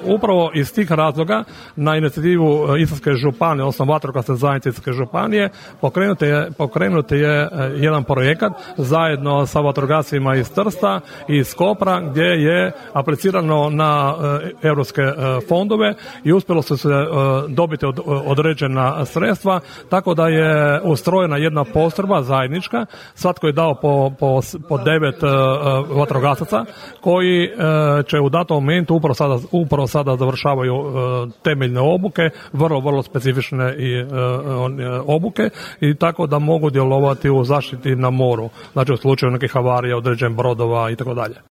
Upravo iz tih razloga na inicijativu Istarske županije, odnosno vatrogasne zajednice Istarske županije, pokrenut je jedan projekat zajedno sa vatrogascima iz Trsta i iz Kopra, gdje je aplicirano na europske fondove i uspjelo se dobiti određena sredstva, tako da je ustrojena jedna postrojba zajednička. Svatko je dao po 9 vatrogasaca koji će u datom momentu upravo sada završavaju temeljne obuke, vrlo specifične obuke, i tako da mogu djelovati u zaštiti na moru, znači u slučaju nekih havarija, određenih brodova i tako dalje.